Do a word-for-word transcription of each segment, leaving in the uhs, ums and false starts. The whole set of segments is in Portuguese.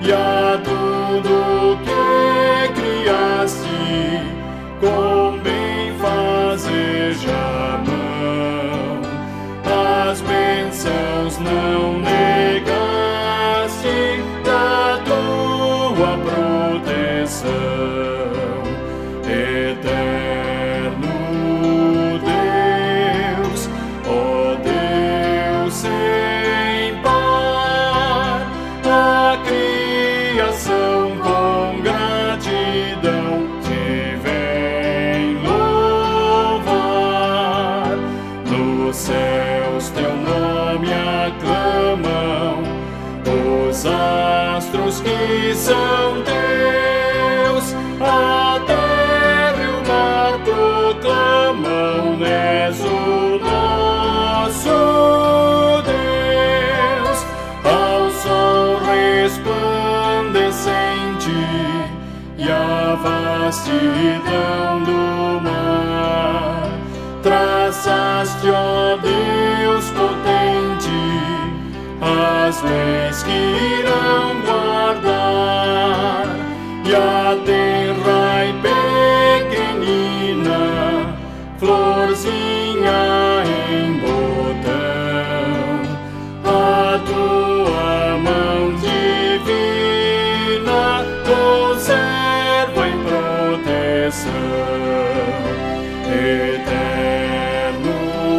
e a tudo que criaste, com bem fazeja a mão, as bênçãos não negaste da tua proteção. Eterno Deus, ó Deus sem par, a criação com gratidão te vem louvar. Nos céus teu nome aclamam os astros que são teus, a terra e o mar proclamam: és o nosso Deus. Ao sol resplandecente e a vastidão do mar, traçaste, ó Deus potente, as leis que irão guardar, e a terra e pequenina, florzinha em botão, a tua mão divina conserva em proteção. Eterno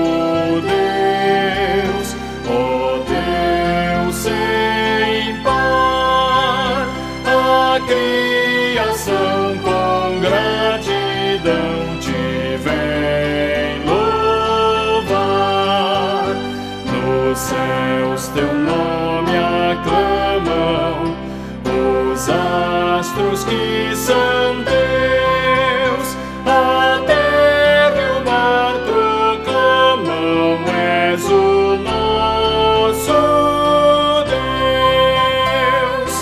Deus, ó Deus sem par, a criação com gratidão te vem louvar. Nos céus teu nome aclamam os astros que são teus, a terra e o mar proclamam: és o nosso Deus.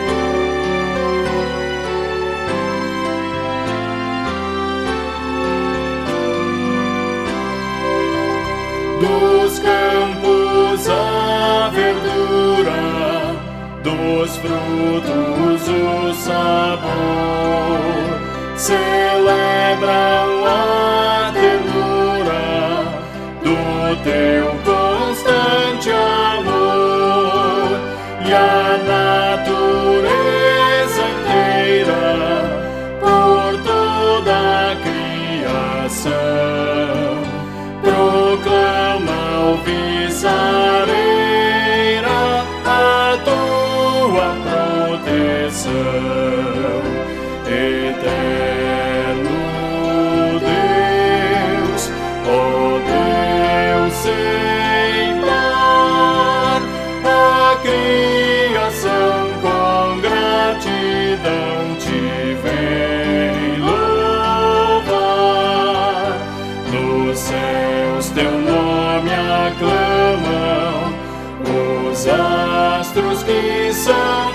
Dos campos a verdura, dos frutos o sabor, celebram a ternura do teu constante amor, e a natureza inteira por toda a criação proclama alviçareira a tua proteção. Eterno Deus, ó Deus sem par, a criação com gratidão te vem louvar. Nos céus teu nome aclamam os astros que são